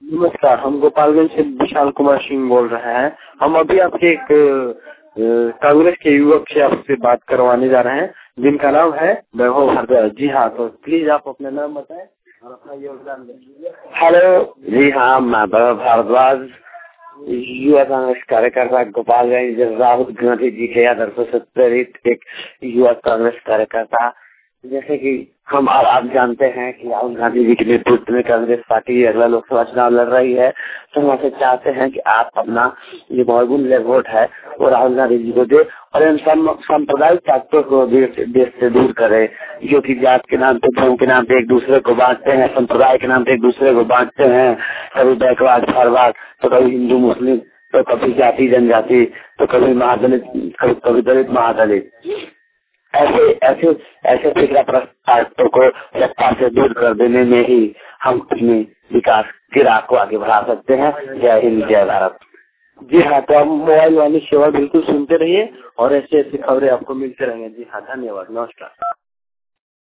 नमस्कार, हम गोपालगंज से विशाल कुमार सिंह बोल रहे हैं। हम अभी आपके एक कांग्रेस के युवक से आपसे बात करवाने जा रहे हैं जिनका नाम है वैभव भारद्वाज। जी हाँ, तो प्लीज आप अपना नाम बताएं और अपना योगदान दें। हेलो जी हाँ, मैं वैभव भारद्वाज, युवा कांग्रेस कार्यकर्ता गोपालगंज, राहुल गांधी जी के आदर्शों से प्रेरित एक युवा कांग्रेस कार्यकर्ता। जैसे कि हम आप जानते हैं कि राहुल गांधी जी के नेतृत्व में कांग्रेस पार्टी अगला लोकसभा चुनाव लड़ रही है, तो हम आपसे चाहते हैं कि आप अपना जो बहुमूल्य वोट है वो राहुल गांधी जी को दे और इन सांप्रदायिक ताकतों को देश से दूर करे, जो कि जात के नाम पे, धर्म के नाम पे एक दूसरे को बांटते हैं, संप्रदाय के नाम पे एक दूसरे को बांटते हैं, कभी बैकवाद फॉरवार्ड, तो कभी हिंदू मुस्लिम, तो कभी जाति जनजाति, तो कभी महादलित, कभी दलित महादलित। ऐसे ऐसे ऐसे पिछड़ा ताकतों को सत्ता से दूर कर देने में ही हम अपने विकास की राह को आगे बढ़ा सकते हैं। जय हिंद, जय भारत। जी हाँ, तो आप मोबाइल वाली सेवा बिल्कुल सुनते रहिए और ऐसे ऐसी खबरें आपको मिलते रहेंगे। जी हाँ, धन्यवाद, नमस्कार।